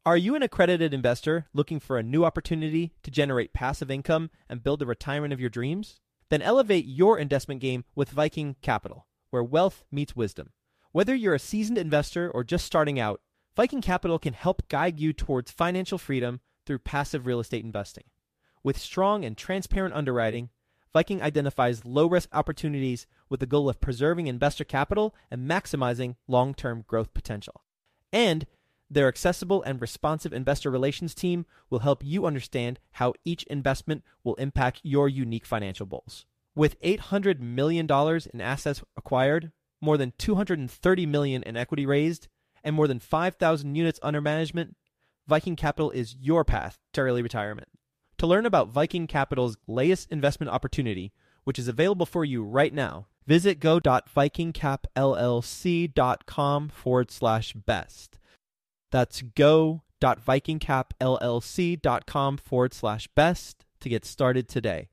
Are you an accredited investor looking for a new opportunity to generate passive income and build the retirement of your dreams? Then elevate your investment game with Viking Capital, where wealth meets wisdom. Whether you're a seasoned investor or just starting out, Viking Capital can help guide you towards financial freedom through passive real estate investing. With strong and transparent underwriting, Viking identifies low-risk opportunities with the goal of preserving investor capital and maximizing long-term growth potential. And their accessible and responsive investor relations team will help you understand how each investment will impact your unique financial goals. With $800 million in assets acquired, more than $230 million in equity raised, and more than 5,000 units under management, Viking Capital is your path to early retirement. To learn about Viking Capital's latest investment opportunity, which is available for you right now, visit go.vikingcapllc.com/best. That's go.vikingcapllc.com/best to get started today.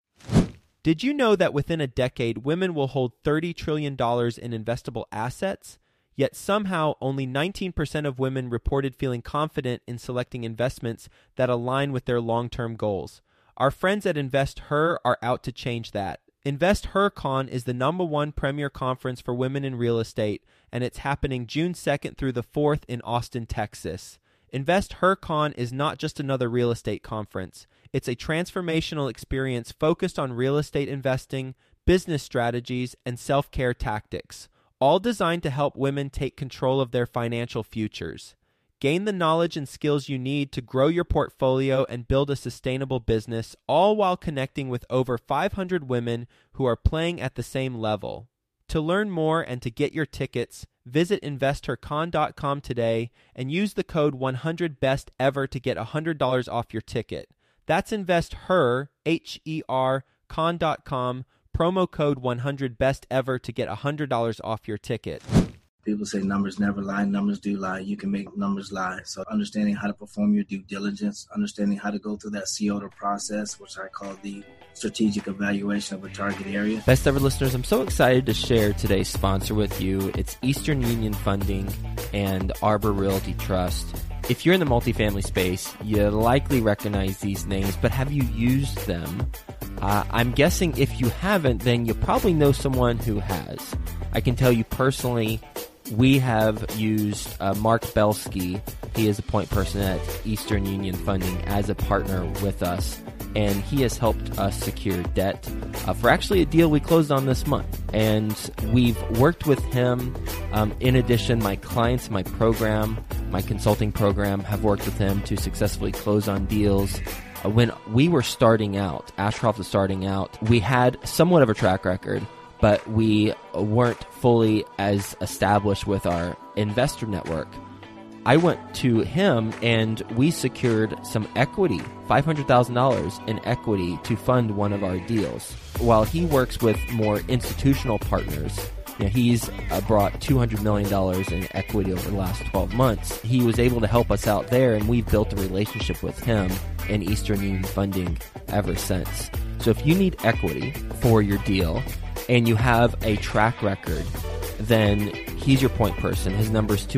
Did you know that within a decade, women will hold $30 trillion in investable assets? Yet somehow only 19% of women reported feeling confident in selecting investments that align with their long-term goals. Our friends at InvestHer are out to change that. InvestHerCon is the #1 premier conference for women in real estate, and it's happening June 2nd through the 4th in Austin, Texas. InvestHerCon is not just another real estate conference. It's a transformational experience focused on real estate investing, business strategies, and self-care tactics, all designed to help women take control of their financial futures. Gain the knowledge and skills you need to grow your portfolio and build a sustainable business, all while connecting with over 500 women who are playing at the same level. To learn more and to get your tickets, visit InvestHerCon.com today and use the code 100BESTEVER to get $100 off your ticket. That's InvestHer, H-E-R, con.com, promo code 100BESTEVER to get $100 off your ticket. People say numbers never lie. Numbers do lie. You can make numbers lie. So understanding how to perform your due diligence, understanding how to go through that COTA process, which I call the strategic evaluation of a target area. Best Ever listeners, I'm so excited to share today's sponsor with you. It's Eastern Union Funding and Arbor Realty Trust. If you're in the multifamily space, you likely recognize these names, but have you used them? I'm guessing if you haven't, then you probably know someone who has. I can tell you personally, we have used Mark Belsky. He is a point person at Eastern Union Funding as a partner with us, and he has helped us secure debt for actually a deal we closed on this month. And we've worked with him. In addition, my clients, my program, my consulting program have worked with him to successfully close on deals. When we were starting out, Ashcroft was starting out, we had somewhat of a track record, but we weren't fully as established with our investor network. I went to him and we secured some equity, $500,000 in equity to fund one of our deals. While he works with more institutional partners, he's brought $200 million in equity over the last 12 months. He was able to help us out there, and we've built a relationship with him and Eastern Union Funding ever since. So if you need equity for your deal and you have a track record, then he's your point person. His number is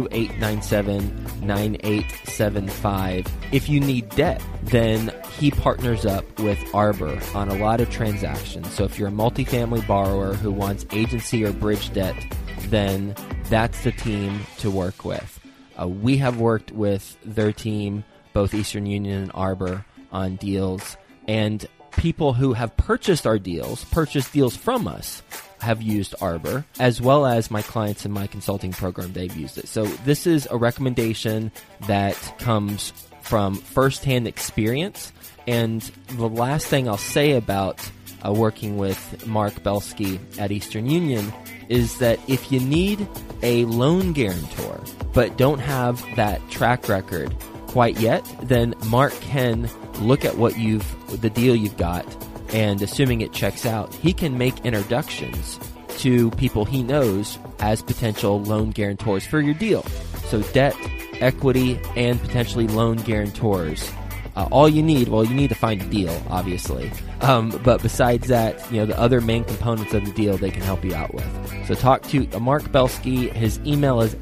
212-897-9875. If you need debt, then he partners up with Arbor on a lot of transactions. So if you're a multifamily borrower who wants agency or bridge debt, then that's the team to work with. We have worked with their team, both Eastern Union and Arbor, on deals, and people who have purchased our deals, purchased deals from us, have used Arbor, as well as my clients in my consulting program, they've used it. So this is a recommendation that comes from firsthand experience. And the last thing I'll say about working with Mark Belsky at Eastern Union is that if you need a loan guarantor, but don't have that track record quite yet, then Mark can look at the deal you've got, and assuming it checks out, he can make introductions to people he knows as potential loan guarantors for your deal. So debt, equity, and potentially loan guarantors all you need to find a deal, obviously. But besides that, the other main components of the deal they can help you out with. So talk to Mark Belsky. His email is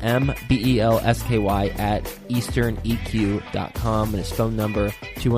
mbelsky@easterneq.com, and his phone number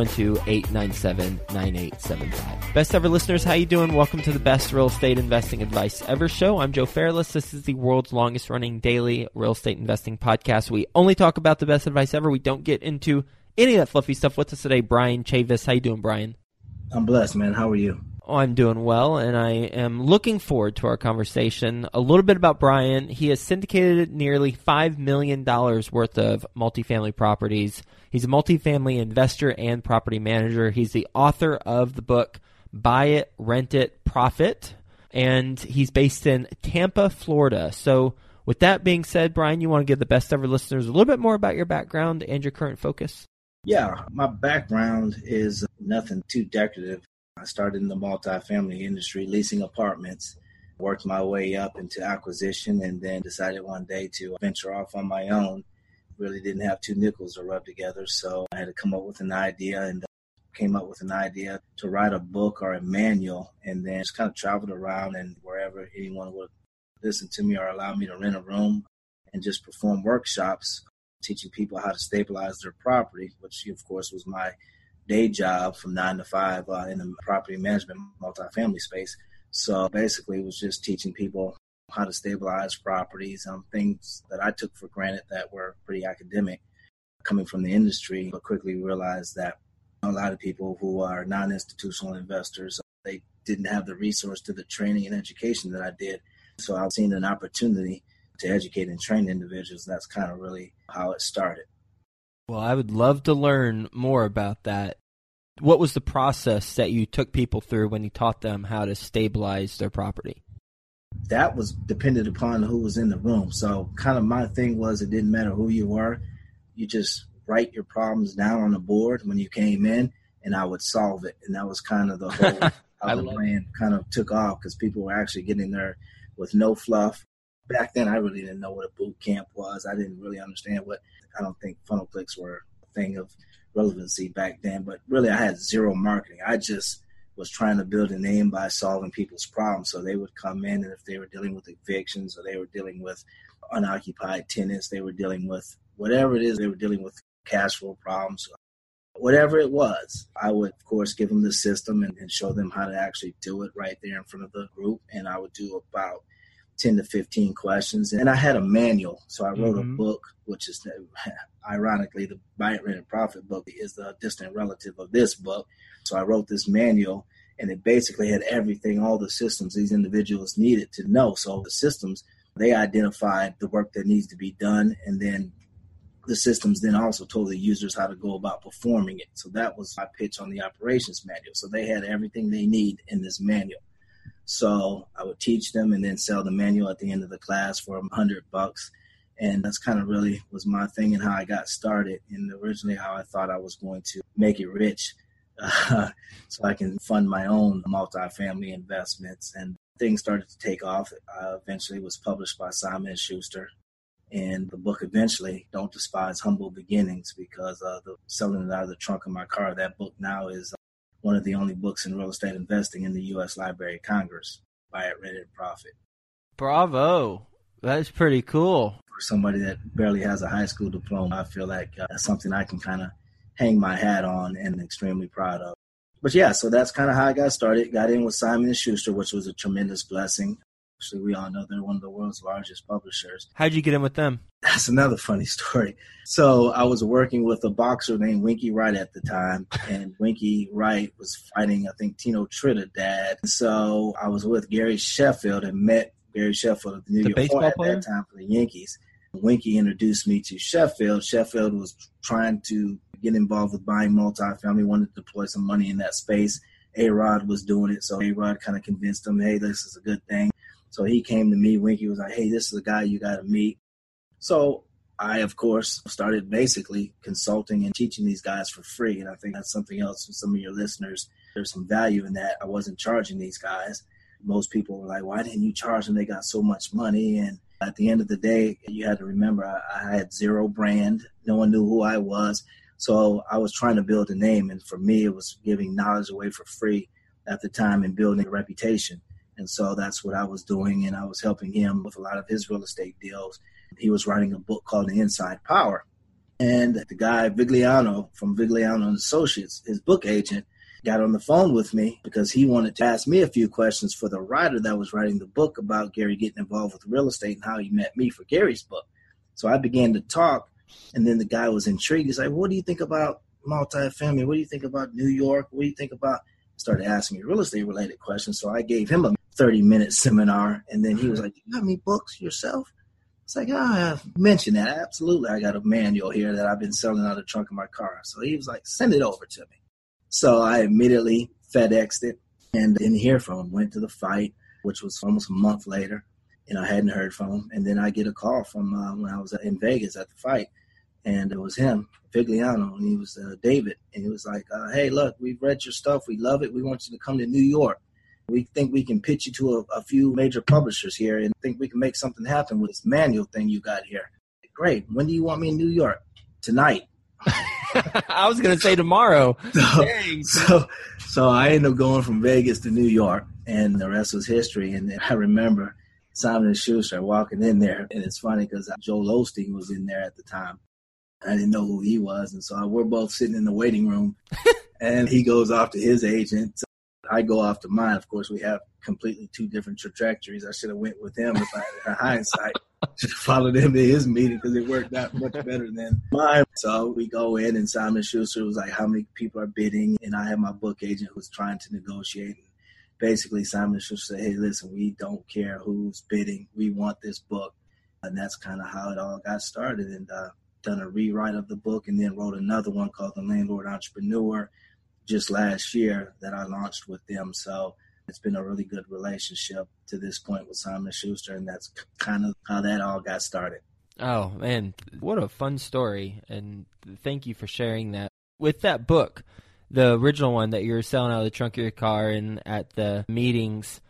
212-897-9875. Best ever listeners, how you doing? Welcome to the Best Real Estate Investing Advice Ever show. I'm Joe Fairless. This is the world's longest running daily real estate investing podcast. We only talk about the best advice ever. We don't get into any of that fluffy stuff. With us today, Brian Chavis. How you doing, Brian? I'm blessed, man. How are you? Oh, I'm doing well, and I am looking forward to our conversation. A little bit about Brian. He has syndicated nearly $5 million worth of multifamily properties. He's a multifamily investor and property manager. He's the author of the book Buy It, Rent It, Profit, and he's based in Tampa, Florida. So with that being said, Brian, you want to give the best ever listeners a little bit more about your background and your current focus? Yeah, my background is nothing too decorative. I started in the multifamily industry, leasing apartments, worked my way up into acquisition, and then decided one day to venture off on my own. Really didn't have two nickels to rub together, so I had to come up with an idea, and came up with an idea to write a book or a manual, and then just kind of traveled around, and wherever anyone would listen to me or allow me to rent a room and just perform workshops, teaching people how to stabilize their property, which of course was my day job from 9 to 5 in the property management multifamily space. So basically it was just teaching people how to stabilize properties, things that I took for granted that were pretty academic coming from the industry, but quickly realized that a lot of people who are non-institutional investors, they didn't have the resource to the training and education that I did. So I've seen an opportunity to educate and train individuals. That's kind of really how it started. Well, I would love to learn more about that. What was the process that you took people through when you taught them how to stabilize their property? That was dependent upon who was in the room. So kind of my thing was it didn't matter who you were. You just write your problems down on the board when you came in, and I would solve it. And that was kind of the whole how the plan kind of took off, because people were actually getting there with no fluff. Back then, I really didn't know what a boot camp was. I didn't really understand I don't think funnel clicks were a thing of relevancy back then, but really I had zero marketing. I just was trying to build a name by solving people's problems. So they would come in, and if they were dealing with evictions or they were dealing with unoccupied tenants, they were dealing with whatever it is, they were dealing with cash flow problems, whatever it was, I would, of course, give them the system and show them how to actually do it right there in front of the group. And I would do about 10 to 15 questions. And I had a manual. So I wrote a book, which is ironically the Buy It, Rent It, Profit book is the distant relative of this book. So I wrote this manual, and it basically had everything, all the systems these individuals needed to know. So the systems, they identified the work that needs to be done. And then the systems then also told the users how to go about performing it. So that was my pitch on the operations manual. So they had everything they need in this manual. So I would teach them and then sell the manual at the end of the class for $100. And that's kind of really was my thing and how I got started, and originally how I thought I was going to make it rich so I can fund my own multifamily investments. And things started to take off. Eventually was published by Simon & Schuster. And the book eventually, Don't Despise Humble Beginnings, because selling it out of the trunk of my car, that book now is one of the only books in real estate investing in the U.S. Library of Congress. Buy It, Rent It, Profit. Bravo. That's pretty cool. For somebody that barely has a high school diploma, I feel like that's something I can kind of hang my hat on and extremely proud of. But yeah, so that's kind of how I got started. Got in with Simon & Schuster, which was a tremendous blessing. Actually, we all know they're one of the world's largest publishers. How'd you get in with them? That's another funny story. So I was working with a boxer named Winky Wright at the time, and Winky Wright was fighting, I think, Tino Trinidad. So I was with Gary Sheffield and met Gary Sheffield of the New York Four at that time for the Yankees. Winky introduced me to Sheffield. Sheffield was trying to get involved with buying multifamily, wanted to deploy some money in that space. A-Rod was doing it, so A-Rod kind of convinced him, hey, this is a good thing. So he came to me. Winky was like, hey, this is a guy you got to meet. So I, of course, started basically consulting and teaching these guys for free. And I think that's something else for some of your listeners. There's some value in that. I wasn't charging these guys. Most people were like, why didn't you charge them? They got so much money. And at the end of the day, you had to remember I had zero brand. No one knew who I was. So I was trying to build a name, and for me, it was giving knowledge away for free at the time and building a reputation. And so that's what I was doing, and I was helping him with a lot of his real estate deals. He was writing a book called The Inside Power. And the guy, Vigliano, from Vigliano and Associates, his book agent, got on the phone with me because he wanted to ask me a few questions for the writer that was writing the book about Gary getting involved with real estate and how he met me for Gary's book. So I began to talk, and then the guy was intrigued. He's like, what do you think about multifamily? What do you think about New York? What do you think about? Started asking me real estate related questions. So I gave him a 30-minute seminar, and then he was like, you got any books yourself? It's like, I mentioned that. Absolutely. I got a manual here that I've been selling out of the trunk of my car. So he was like, send it over to me. So I immediately FedExed it and didn't hear from him. Went to the fight, which was almost a month later, and I hadn't heard from him. And then I get a call from when I was in Vegas at the fight, and it was him, Vigliano, and he was David. And he was like, hey, look, we've read your stuff. We love it. We want you to come to New York. We think we can pitch you to a few major publishers here and think we can make something happen with this manual thing you got here. Great. When do you want me in New York? Tonight. I was going to say tomorrow. So I ended up going from Vegas to New York, and the rest was history. And I remember Simon & Schuster walking in there, and it's funny because Joel Osteen was in there at the time. I didn't know who he was, and so we're both sitting in the waiting room, and he goes off to his agent. I go off to mine. Of course, we have completely two different trajectories. I should have went with him if I had hindsight. Should have followed him to his meeting because it worked out much better than mine. So we go in, and Simon & Schuster was like, how many people are bidding? And I had my book agent who was trying to negotiate. And basically, Simon & Schuster said, hey, listen, we don't care who's bidding. We want this book. And that's kind of how it all got started. And done a rewrite of the book, and then wrote another one called The Landlord Entrepreneur just last year that I launched with them. So it's been a really good relationship to this point with Simon & Schuster, and that's kind of how that all got started. Oh, man, what a fun story, and thank you for sharing that. With that book, the original one that you were selling out of the trunk of your car and at the meetings,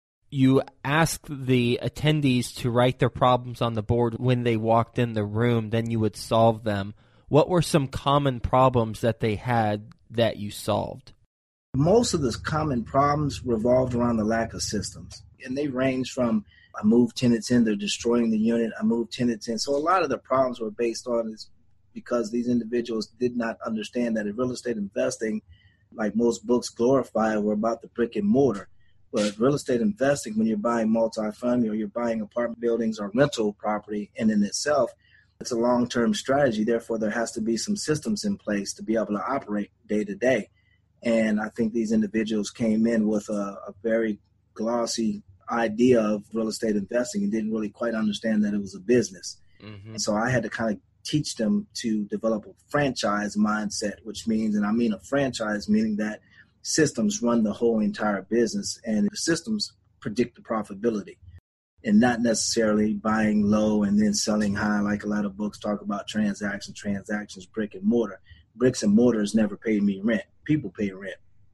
you asked the attendees to write their problems on the board when they walked in the room, then you would solve them. What were some common problems that they had that you solved? Most of the common problems revolved around the lack of systems. And they range from, I moved tenants in, they're destroying the unit, I moved tenants in. So a lot of the problems were based on is because these individuals did not understand that in real estate investing, like most books glorify, were about the brick and mortar. But real estate investing, when you're buying multifamily or you're buying apartment buildings or rental property in itself, it's a long-term strategy. Therefore, there has to be some systems in place to be able to operate day to day. And I think these individuals came in with a very glossy idea of real estate investing and didn't really quite understand that it was a business. Mm-hmm. And so I had to kind of teach them to develop a franchise mindset, which means, and I mean a franchise, meaning that systems run the whole entire business and the systems predict the profitability. And not necessarily buying low and then selling high, like a lot of books talk about transactions, brick and mortar. Bricks and mortars never paid me rent. People pay rent.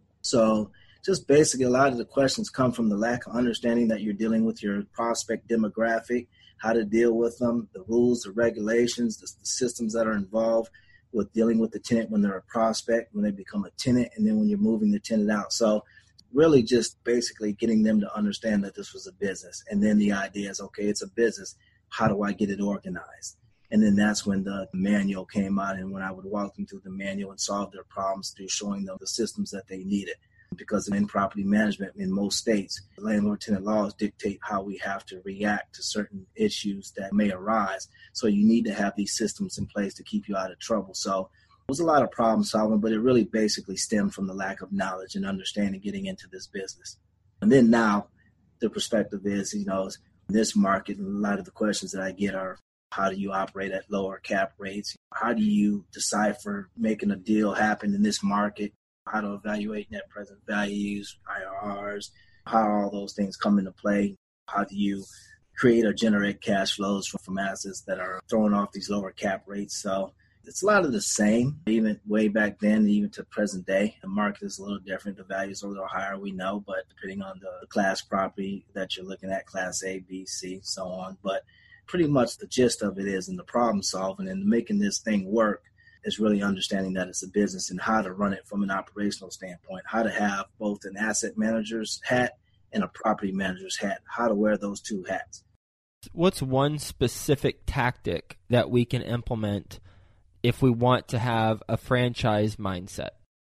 So just basically a lot of the questions come from the lack of understanding that you're dealing with your prospect demographic, how to deal with them, the rules, the regulations, the systems that are involved with dealing with the tenant when they're a prospect, when they become a tenant, and then when you're moving the tenant out. So really just basically getting them to understand that this was a business. And then the idea is, okay, it's a business. How do I get it organized? And then that's when the manual came out, and when I would walk them through the manual and solve their problems through showing them the systems that they needed. Because in property management in most states, landlord-tenant laws dictate how we have to react to certain issues that may arise. So you need to have these systems in place to keep you out of trouble. So it was a lot of problem solving, but it really basically stemmed from the lack of knowledge and understanding getting into this business. And then now the perspective is, in this market, and a lot of the questions that I get are, how do you operate at lower cap rates? How do you decipher making a deal happen in this market? How to evaluate net present values, IRRs, how all those things come into play? How do you create or generate cash flows from assets that are throwing off these lower cap rates? So it's a lot of the same, even way back then, even to present day. The market is a little different. The value is a little higher, we know, but depending on the class property that you're looking at, class A, B, C, so on. But pretty much the gist of it is in the problem solving and making this thing work is really understanding that it's a business and how to run it from an operational standpoint, how to have both an asset manager's hat and a property manager's hat, how to wear those two hats. What's one specific tactic that we can implement if we want to have a franchise mindset?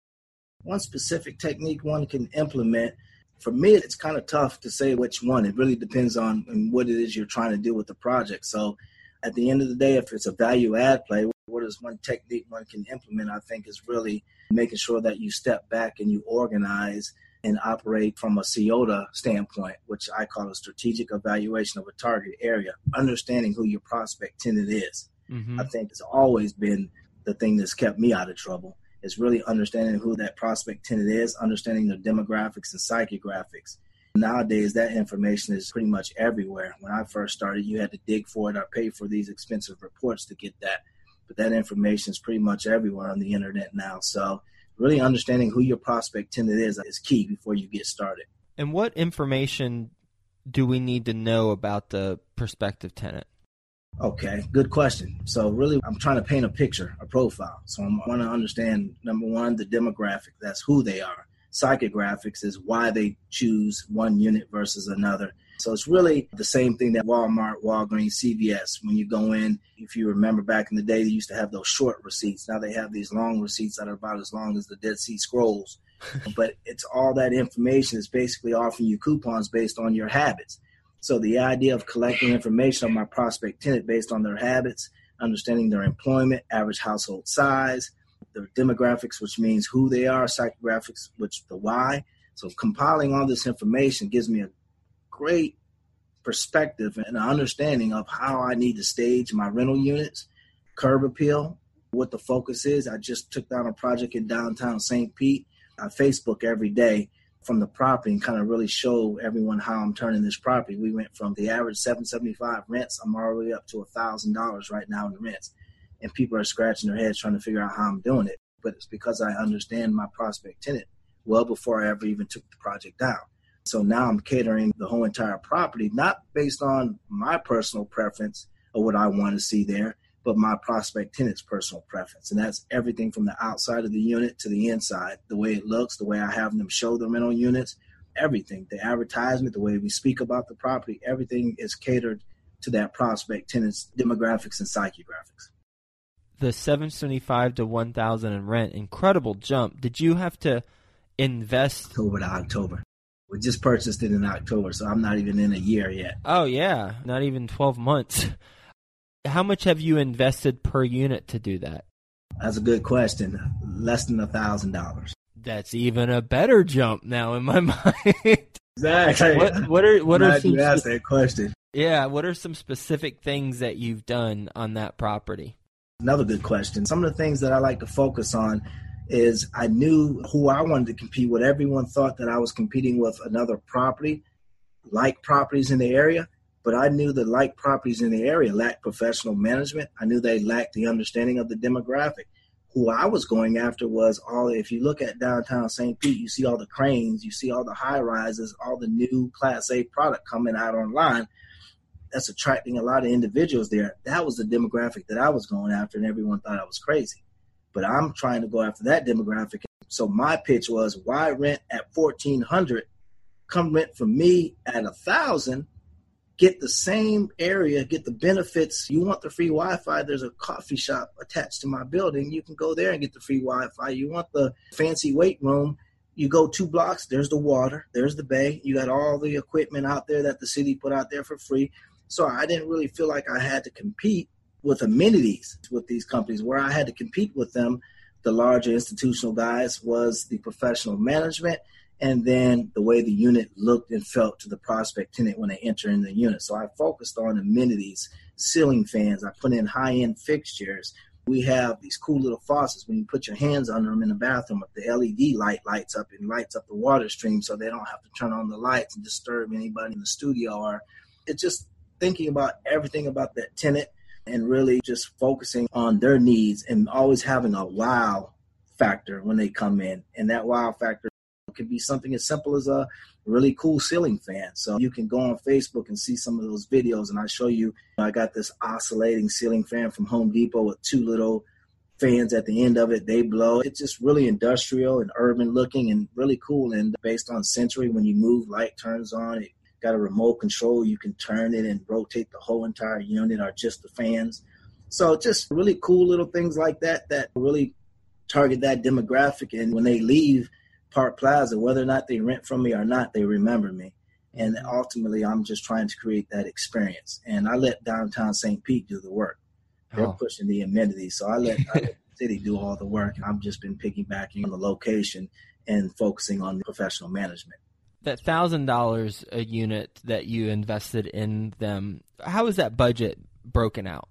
One specific technique one can implement, for me, it's kind of tough to say which one. It really depends on what it is you're trying to do with the project. So at the end of the day, if it's a value add play, what is one technique one can implement, I think, is really making sure that you step back and you organize and operate from a CIOTA standpoint, which I call a strategic evaluation of a target area, understanding who your prospect tenant is. Mm-hmm. I think it's always been the thing that's kept me out of trouble, is really understanding who that prospect tenant is, understanding their demographics and psychographics. Nowadays, that information is pretty much everywhere. When I first started, you had to dig for it or pay for these expensive reports to get that. But that information is pretty much everywhere on the internet now. So really understanding who your prospect tenant is key before you get started. And what information do we need to know about the prospective tenant? Okay, good question. So really, I'm trying to paint a picture, a profile. So I want to understand, number one, the demographic. That's who they are. Psychographics is why they choose one unit versus another. So it's really the same thing that Walmart, Walgreens, CVS, when you go in, if you remember back in the day, they used to have those short receipts. Now they have these long receipts that are about as long as the Dead Sea Scrolls. But it's all that information is basically offering you coupons based on your habits. So the idea of collecting information on my prospect tenant based on their habits, understanding their employment, average household size, their demographics, which means who they are, psychographics, which the why. So compiling all this information gives me a great perspective and an understanding of how I need to stage my rental units, curb appeal, what the focus is. I just took down a project in downtown St. Pete. I Facebook every day from the property and kind of really show everyone how I'm turning this property. We went from the average $775 rents. I'm already up to $1,000 right now in rents. And people are scratching their heads trying to figure out how I'm doing it. But it's because I understand my prospect tenant well before I ever even took the project down. So now I'm catering the whole entire property, not based on my personal preference or what I want to see there, but my prospect tenant's personal preference. And that's everything from the outside of the unit to the inside, the way it looks, the way I have them show the rental units, everything, the advertisement, the way we speak about the property, everything is catered to that prospect tenant's demographics and psychographics. The $775 to $1,000 in rent, incredible jump. Did you have to invest? October to October. We just purchased it in October, so I'm not even in a year yet. Oh, yeah. Not even 12 months. How much have you invested per unit to do that? That's a good question. Less than $1,000. That's even a better jump now in my mind. Exactly. What are some, you asked that question. Yeah, what are some specific things that you've done on that property? Another good question. Some of the things that I like to focus on is I knew who I wanted to compete with. Everyone thought that I was competing with another property, like properties in the area, but I knew that like properties in the area lacked professional management. I knew they lacked the understanding of the demographic. Who I was going after was if you look at downtown St. Pete, you see all the cranes, you see all the high rises, all the new Class A product coming out online. That's attracting a lot of individuals there. That was the demographic that I was going after, and everyone thought I was crazy. But I'm trying to go after that demographic. So my pitch was, why rent at $1,400? Come rent from me at $1,000. Get the same area, get the benefits. You want the free Wi-Fi? There's a coffee shop attached to my building. You can go there and get the free Wi-Fi. You want the fancy weight room? You go 2 blocks. There's the water. There's the bay. You got all the equipment out there that the city put out there for free. So I didn't really feel like I had to compete with amenities with these companies. Where I had to compete with them, the larger institutional guys, was the professional management and then the way the unit looked and felt to the prospect tenant when they enter in the unit. So I focused on amenities, ceiling fans. I put in high-end fixtures. We have these cool little faucets. When you put your hands under them in the bathroom, the LED light lights up and lights up the water stream so they don't have to turn on the lights and disturb anybody in the studio. Or it's just thinking about everything about that tenant and really just focusing on their needs and always having a wow factor when they come in. And that wow factor could be something as simple as a really cool ceiling fan. So you can go on Facebook and see some of those videos, and I show you, I got this oscillating ceiling fan from Home Depot with 2 little fans at the end of it, they blow. It's just really industrial and urban looking and really cool. And based on Century, when you move, light turns on. It got a remote control. You can turn it and rotate the whole entire unit or just the fans. So just really cool little things like that that really target that demographic. And when they leave Park Plaza, whether or not they rent from me or not, they remember me. And ultimately, I'm just trying to create that experience. And I let downtown St. Pete do the work. They're pushing the amenities. So I let the city do all the work. And I've just been piggybacking on the location and focusing on the professional management. That $1,000 a unit that you invested in them, how is that budget broken out?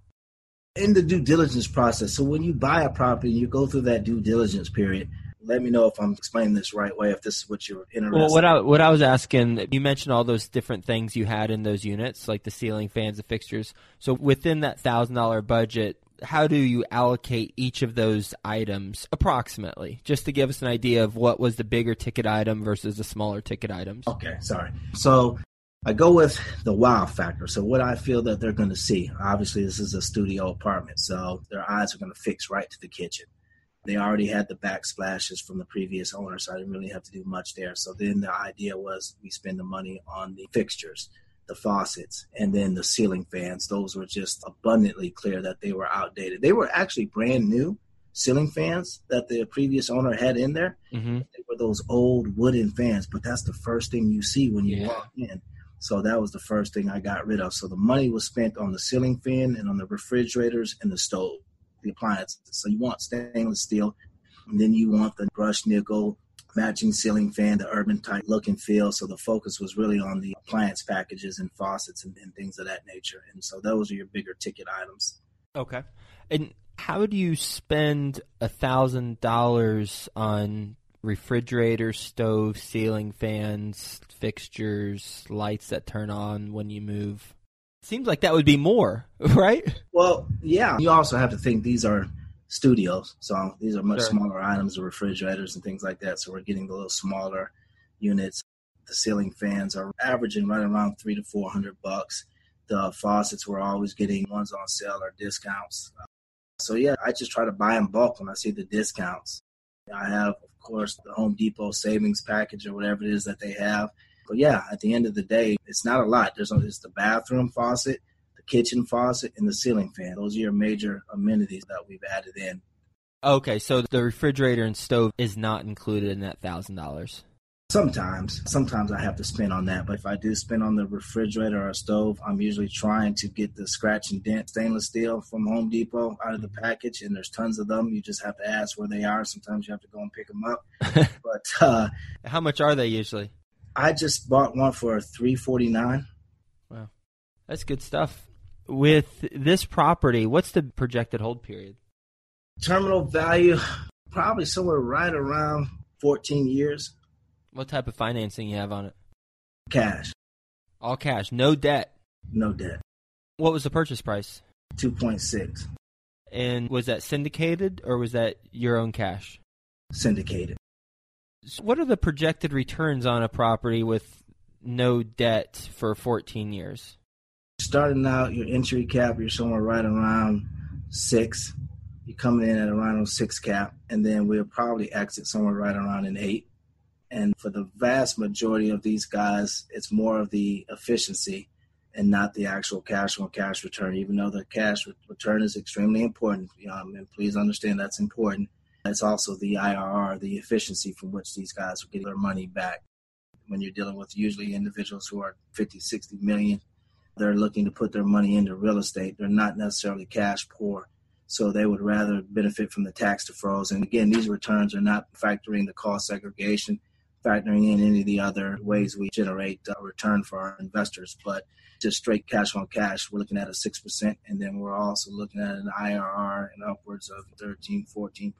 In the due diligence process. So when you buy a property, you go through that due diligence period. Let me know if I'm explaining this right way, if this is what you're interested in. Well, what I was asking, you mentioned all those different things you had in those units, like the ceiling fans, the fixtures. So within that $1,000 budget, how do you allocate each of those items approximately, just to give us an idea of what was the bigger ticket item versus the smaller ticket items? Okay, sorry. So I go with the wow factor. So what I feel that they're going to see. Obviously, this is a studio apartment, so their eyes are going to fix right to the kitchen. They already had the backsplashes from the previous owner, so I didn't really have to do much there. So then the idea was we spend the money on the fixtures, the faucets, and then the ceiling fans. Those were just abundantly clear that they were outdated. They were actually brand new ceiling fans that the previous owner had in there. Mm-hmm. They were those old wooden fans, but that's the first thing you see when you walk in. So that was the first thing I got rid of. So the money was spent on the ceiling fan and on the refrigerators and the stove, the appliances. So you want stainless steel, and then you want the brushed nickel matching ceiling fan, the urban type look and feel. So the focus was really on the appliance packages and faucets and things of that nature. And so those are your bigger ticket items. Okay. And how do you spend $1,000 on refrigerators, stoves, ceiling fans, fixtures, lights that turn on when you move? Seems like that would be more, right? Well, yeah. You also have to think these are studios, so these are much smaller items, the refrigerators and things like that. So we're getting the little smaller units. The ceiling fans are averaging right around $300 to $400. The faucets, we're always getting ones on sale or discounts. So yeah, I just try to buy in bulk when I see the discounts. I have, of course, the Home Depot savings package or whatever it is that they have. But yeah, at the end of the day, it's not a lot. It's the bathroom faucet, the kitchen faucet, and the ceiling fan. Those are your major amenities that we've added in. Okay, so the refrigerator and stove is not included in that $1,000. Sometimes I have to spend on that. But if I do spend on the refrigerator or stove, I'm usually trying to get the scratch and dent stainless steel from Home Depot out of the package. And there's tons of them. You just have to ask where they are. Sometimes you have to go and pick them up. But how much are they usually? I just bought one for $349. Wow, that's good stuff. With this property, what's the projected hold period? Terminal value, probably somewhere right around 14 years. What type of financing you have on it? Cash. All cash, no debt? No debt. What was the purchase price? 2.6. And was that syndicated or was that your own cash? Syndicated. So what are the projected returns on a property with no debt for 14 years? Starting out, your entry cap, you're somewhere right around 6. You're coming in at around a 6 cap, and then we'll probably exit somewhere right around an 8. And for the vast majority of these guys, it's more of the efficiency and not the actual cash on cash return, even though the cash return is extremely important. And please understand that's important. It's also the IRR, the efficiency from which these guys will get their money back. When you're dealing with usually individuals who are 50, 60 million, they're looking to put their money into real estate. They're not necessarily cash poor. So they would rather benefit from the tax deferrals. And again, these returns are not factoring the cost segregation, factoring in any of the other ways we generate a return for our investors. But just straight cash on cash, we're looking at a 6%. And then we're also looking at an IRR and upwards of 13, 14%.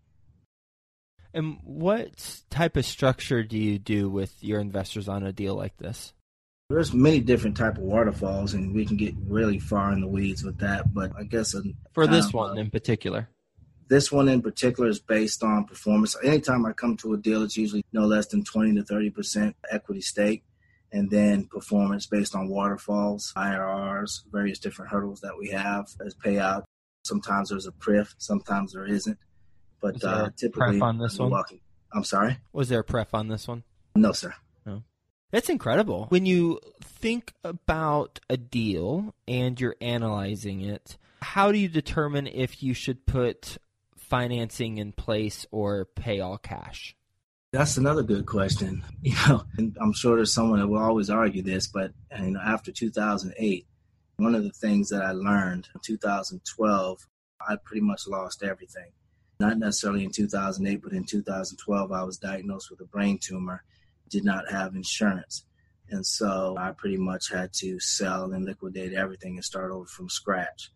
And what type of structure do you do with your investors on a deal like this? There's many different type of waterfalls, and we can get really far in the weeds with that. But I guess for this one in particular, this one in particular is based on performance. Anytime I come to a deal, it's usually no less than 20 to 30% equity stake, and then performance based on waterfalls, IRRs, various different hurdles that we have as payout. Sometimes there's a pref, sometimes there isn't. But Was there a typically, pref on this one? I'm sorry? Was there a pref on this one? No, sir. No. That's incredible. When you think about a deal and you're analyzing it, how do you determine if you should put financing in place or pay all cash? That's another good question. And I'm sure there's someone that will always argue this, but after 2008, one of the things that I learned in 2012, I pretty much lost everything. Not necessarily in 2008, but in 2012, I was diagnosed with a brain tumor, did not have insurance. And so I pretty much had to sell and liquidate everything and start over from scratch.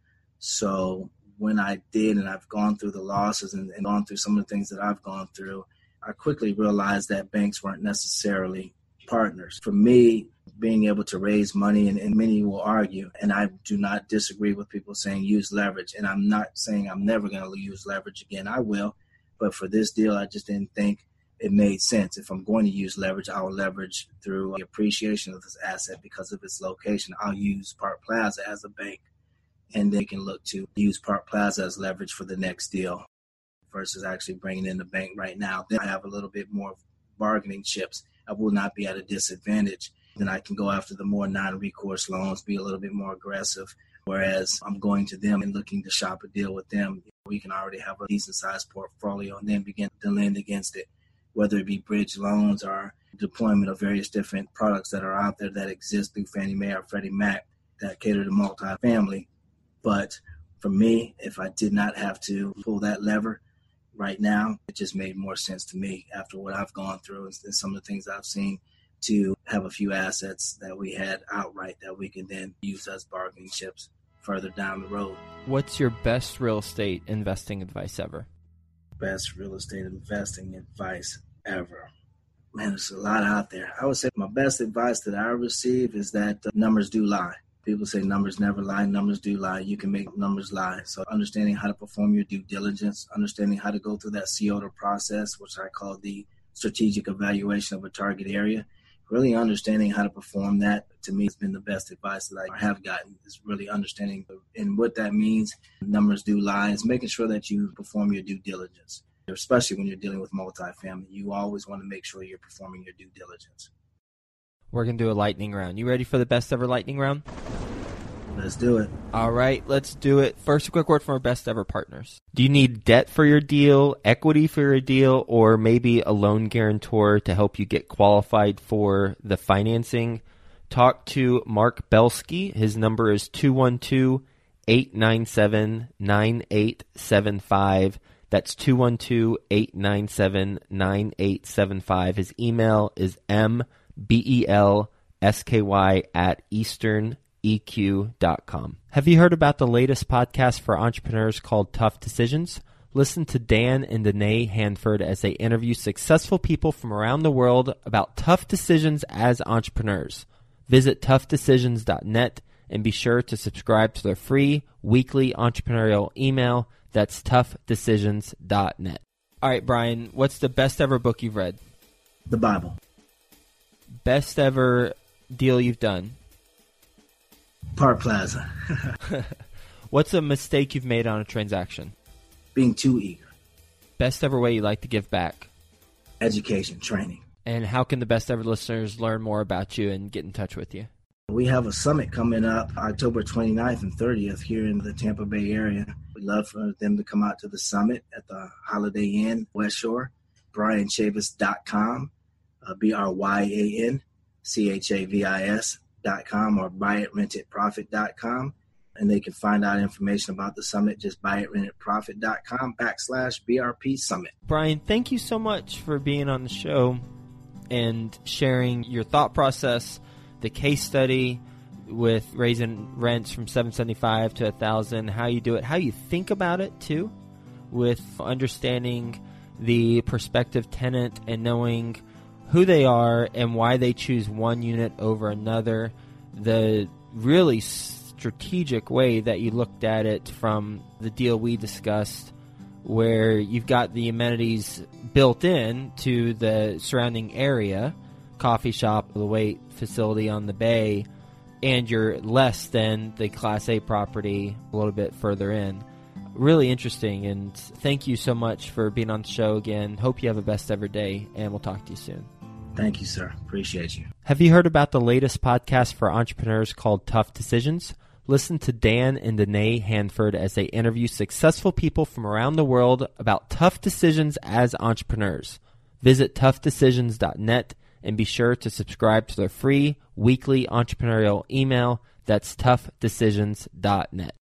So when I did, and I've gone through the losses and gone through some of the things that I've gone through, I quickly realized that banks weren't necessarily partners. For me, being able to raise money, and many will argue, and I do not disagree with people saying use leverage, and I'm not saying I'm never going to use leverage again. I will, but for this deal, I just didn't think it made sense. If I'm going to use leverage, I'll leverage through the appreciation of this asset because of its location. I'll use Park Plaza as a bank, and then you can look to use Park Plaza as leverage for the next deal versus actually bringing in the bank right now. Then I have a little bit more bargaining chips. I will not be at a disadvantage. Then I can go after the more non-recourse loans, be a little bit more aggressive. Whereas I'm going to them and looking to shop a deal with them, we can already have a decent-sized portfolio and then begin to lend against it, whether it be bridge loans or deployment of various different products that are out there that exist through Fannie Mae or Freddie Mac that cater to multifamily. But for me, if I did not have to pull that lever right now, it just made more sense to me after what I've gone through and some of the things I've seen to have a few assets that we had outright that we can then use as bargaining chips further down the road. What's your best real estate investing advice ever? Best real estate investing advice ever. Man, there's a lot out there. I would say my best advice that I receive is that numbers do lie. People say numbers never lie. Numbers do lie. You can make numbers lie. So understanding how to perform your due diligence, understanding how to go through that COTA process, which I call the strategic evaluation of a target area, really understanding how to perform that, to me, has been the best advice that I have gotten, is really understanding and what that means. Numbers do lie. Is making sure that you perform your due diligence, especially when you're dealing with multifamily. You always want to make sure you're performing your due diligence. We're going to do a lightning round. You ready for the best ever lightning round? Let's do it. All right, let's do it. First, a quick word from our best ever partners. Do you need debt for your deal, equity for your deal, or maybe a loan guarantor to help you get qualified for the financing? Talk to Mark Belsky. His number is 212-897-9875. That's 212-897-9875. His email is mbelsky@easterneq.com. Have you heard about the latest podcast for entrepreneurs called Tough Decisions? Listen to Dan and Danae Hanford as they interview successful people from around the world about tough decisions as entrepreneurs. Visit toughdecisions.net and be sure to subscribe to their free weekly entrepreneurial email. That's toughdecisions.net. All right, Brian, what's the best ever book you've read? The Bible. Best ever deal you've done? Park Plaza. What's a mistake you've made on a transaction? Being too eager. Best ever way you like to give back? Education, training. And how can the best ever listeners learn more about you and get in touch with you? We have a summit coming up October 29th and 30th here in the Tampa Bay area. We'd love for them to come out to the summit at the Holiday Inn, West Shore. BryanChavis.com, BryanChavis.com, or buyitRentitprofit.com. And they can find out information about the summit, just buyitRentitprofit.com/BRP Summit. Brian, thank you so much for being on the show and sharing your thought process, the case study with raising rents from $775 to $1,000, how you do it, how you think about it too, with understanding the prospective tenant and knowing who they are and why they choose one unit over another, the really strategic way that you looked at it from the deal we discussed, where you've got the amenities built in to the surrounding area, coffee shop, the weight facility on the bay, and you're less than the Class A property a little bit further in. Really interesting, and thank you so much for being on the show again. Hope you have a best ever day, and we'll talk to you soon. Thank you, sir. Appreciate you. Have you heard about the latest podcast for entrepreneurs called Tough Decisions? Listen to Dan and Danae Hanford as they interview successful people from around the world about tough decisions as entrepreneurs. Visit toughdecisions.net and be sure to subscribe to their free weekly entrepreneurial email. That's toughdecisions.net.